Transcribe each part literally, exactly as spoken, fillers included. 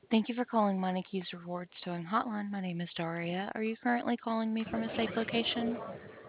Thank you for calling Money Keys Rewards Towing Hotline. My name is Daria. Are you currently calling me from a safe location?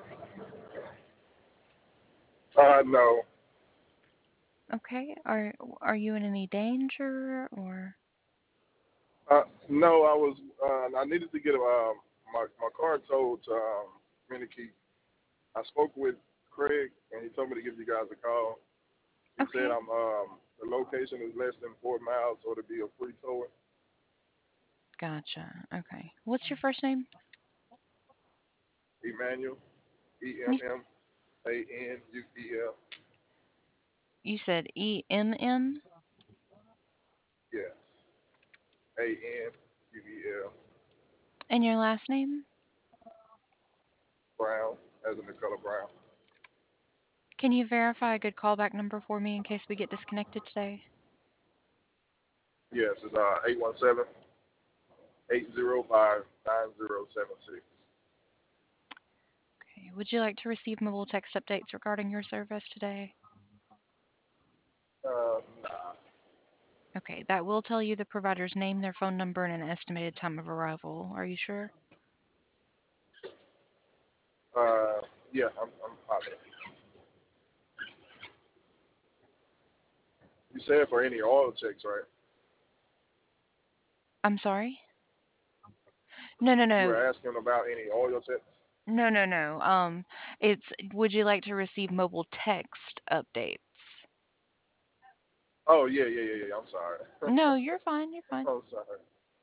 Uh, no. Okay. Are are you in any danger or Uh, no, I was. Uh, I needed to get um, my my car towed to um, Miniki. I spoke with Craig, and he told me to give you guys a call. He said Okay. I'm um, the location is less than four miles, so it'll be a free towing. Gotcha. Okay. What's your first name? Emmanuel, E You, M M A N U E L. you said E M M Yes, A N U E L. and your last name? Brown, as in the color brown. Can you verify a good callback number for me in case we get disconnected today? Yes, it's uh eight one seven eight zero five nine zero seven six. Okay. Would you like to receive mobile text updates regarding your service today? Uh, nah. Okay. That will tell you the provider's name, their phone number, and an estimated time of arrival. Are you sure? Uh, yeah, I'm I'm positive. You said for any oil checks, right? I'm sorry? No, no, You no. were asking about any oil checks? No, no, no. Um, it's would you like to receive mobile text updates? Oh yeah, yeah, yeah, yeah. I'm sorry. No, you're fine. You're fine. I'm sorry.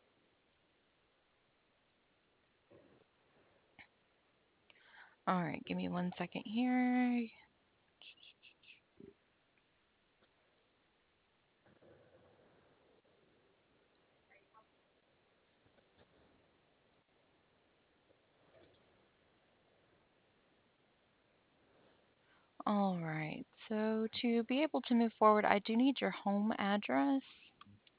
All right, give me one second here. All right. So to be able to move forward, I do need your home address.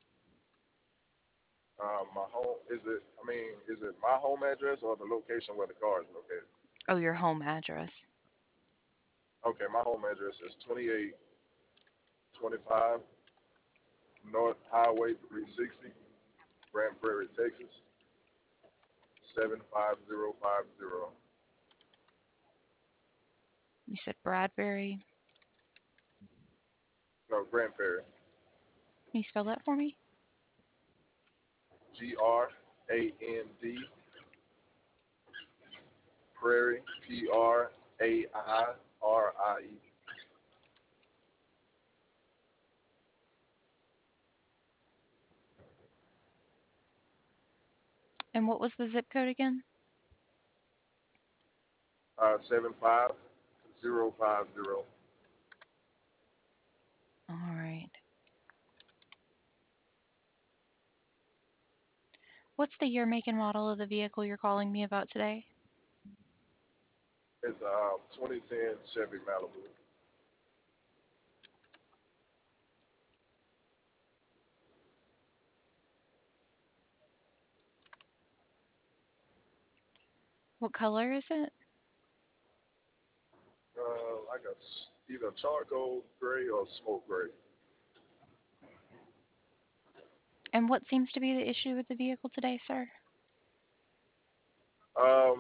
Um, my home is it? I mean, is it my home address or the location where the car is located? Oh, your home address. Okay, my home address is twenty-eight twenty-five North Highway three sixty, Grand Prairie, Texas seven five zero five zero. You said Bradbury. No, Grand Prairie. Can you spell that for me? G R A N D Prairie P R A I R I E. And what was the zip code again? Uh, seven five zero five zero. All right. What's the year, make, and model of the vehicle you're calling me about today? It's a uh, twenty ten Chevy Malibu. What color is it? Uh, like a either charcoal gray or smoke gray. And what seems to be the issue with the vehicle today, sir? Um,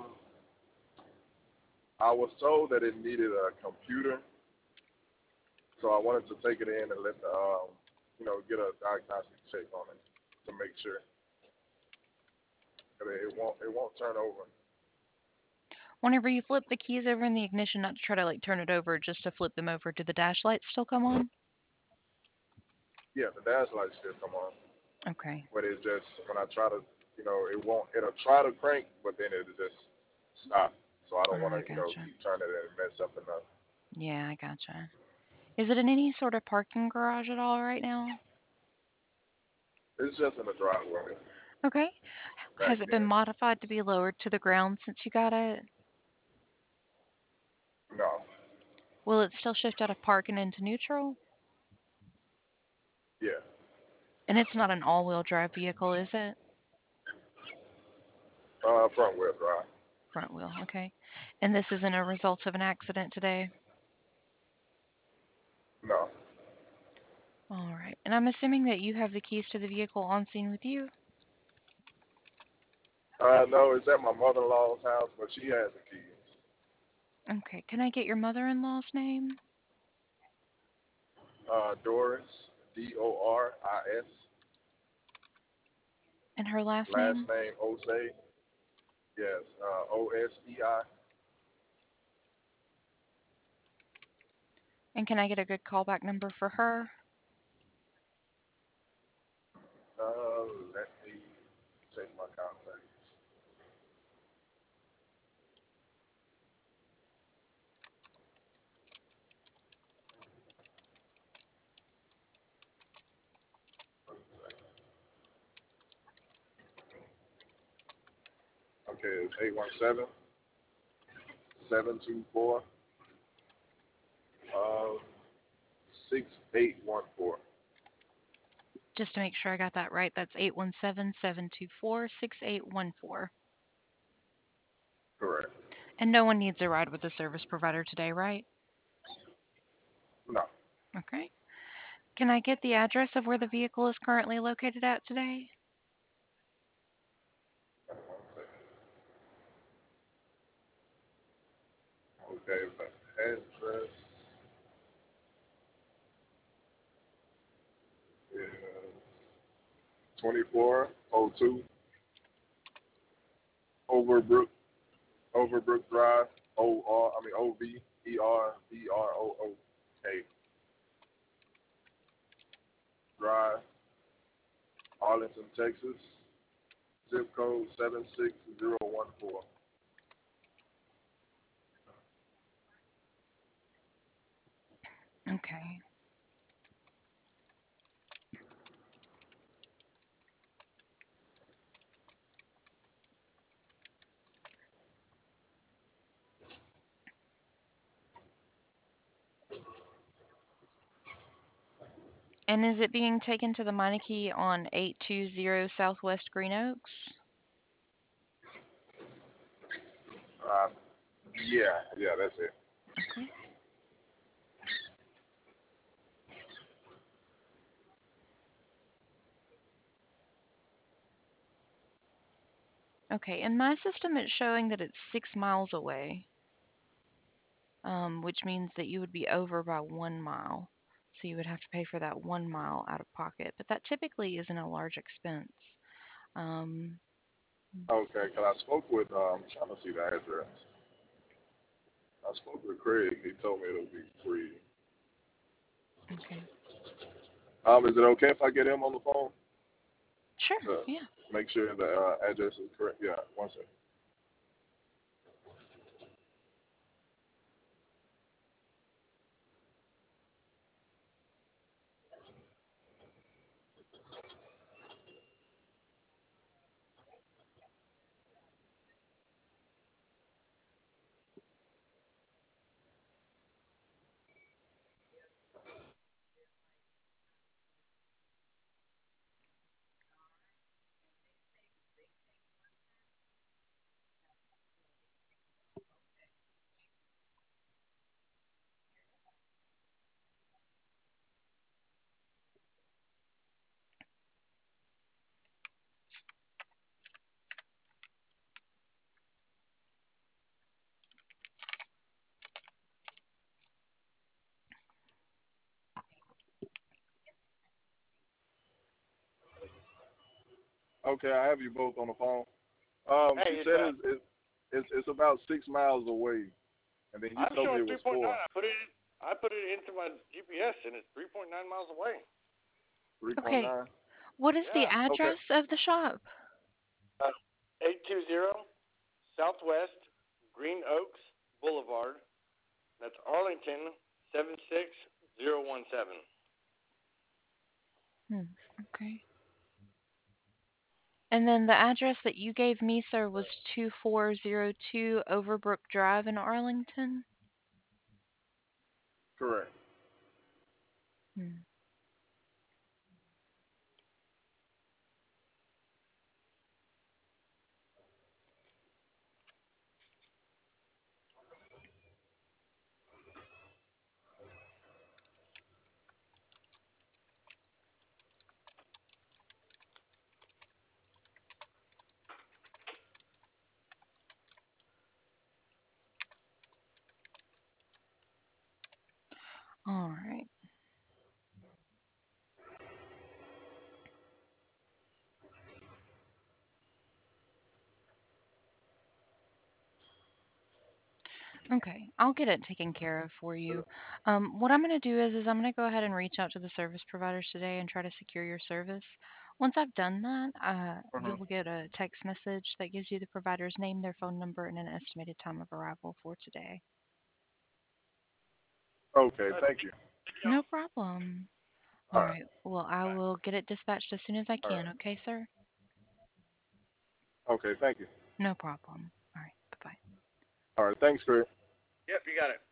I was told that it needed a computer, so I wanted to take it in and let the um, you know, get a diagnostic check on it to make sure that it won't it won't turn over. Whenever you flip the keys over in the ignition, not to try to like turn it over, just to flip them over, do the dash lights still come on? Yeah, the dash light still come on, Okay. but it's just when I try to, you know, it won't. It'll try to crank, but then it'll just stop. So I don't want I to, you know, gotcha. keep turning it and mess something up. Yeah, I gotcha. Is it in any sort of parking garage at all right now? It's just in the driveway Okay. back Has it been then. modified to be lowered to the ground since you got it? No, Will it still shift out of park and into neutral? yeah, And it's not an all-wheel drive vehicle, is it? uh, front wheel drive. Front wheel, okay. And this isn't a result of an accident today? No, All right. And I'm assuming that you have the keys to the vehicle on scene with you? Uh, no, it's at my mother-in-law's house, but she has the keys. Okay. Can I get your mother-in-law's name Uh, Doris, D O R I S. and her last Last name? name Osei. Yes, uh, O S E I. And can I get a good callback number for her? Uh, let me check my contacts. Okay, it's eight one seven, seven two four, uh, six eight one four. Just to make sure I got that right, that's eight one seven, seven two four, six eight one four. Correct. And no one needs a ride with the service provider today, right? No. Okay. Can I get the address of where the vehicle is currently located at today? One second. Okay, the address is twenty-four oh two Overbrook Overbrook Drive. O R I mean O V E R B R O O K Drive, Arlington, Texas. Zip code seven six zero one four. Okay. And is it being taken to the Meineke on eight two zero Southwest Green Oaks? Uh, yeah, yeah, that's it. Okay. Okay. In my system, it's showing that it's six miles away, um, which means that you would be over by one mile. So you would have to pay for that one mile out of pocket. But that typically isn't a large expense. Um, Okay, because I spoke with, um, I'm trying to see the address. I spoke with Craig. He told me it'll be free. okay. Um, is it okay if I get him on the phone Sure. to Yeah. make sure the uh, address is correct? Yeah, one second. Okay, I have you both on the phone. Um, Hey, he it's said uh, it's, it, it's it's about six miles away, and then you I'm told me showing it was three point nine. four. I put it, I put it into my G P S, and it's three point nine miles away. Three point Okay. nine. What is the Yeah. Okay. address of the shop? Uh, eight two zero Southwest Green Oaks Boulevard. That's Arlington seven six zero one seven. Hmm. Okay. And then the address that you gave me, sir, was two four zero two Overbrook Drive in Arlington? Correct. Hmm. All right. Okay, I'll get it taken care of for you. Um, what I'm going to do is, is I'm going to go ahead and reach out to the service providers today and try to secure your service. Once I've done that, uh, Hmm. you'll get a text message that gives you the provider's name, their phone number, and an estimated time of arrival for today. Okay, All right. thank you. Thank y'all. No problem. All All right, right. Well, I Bye. will get it dispatched as soon as I all right. can. Okay, sir? Okay, thank you. No problem. All right. Bye bye. All right, thanks, Craig. Yep, you got it.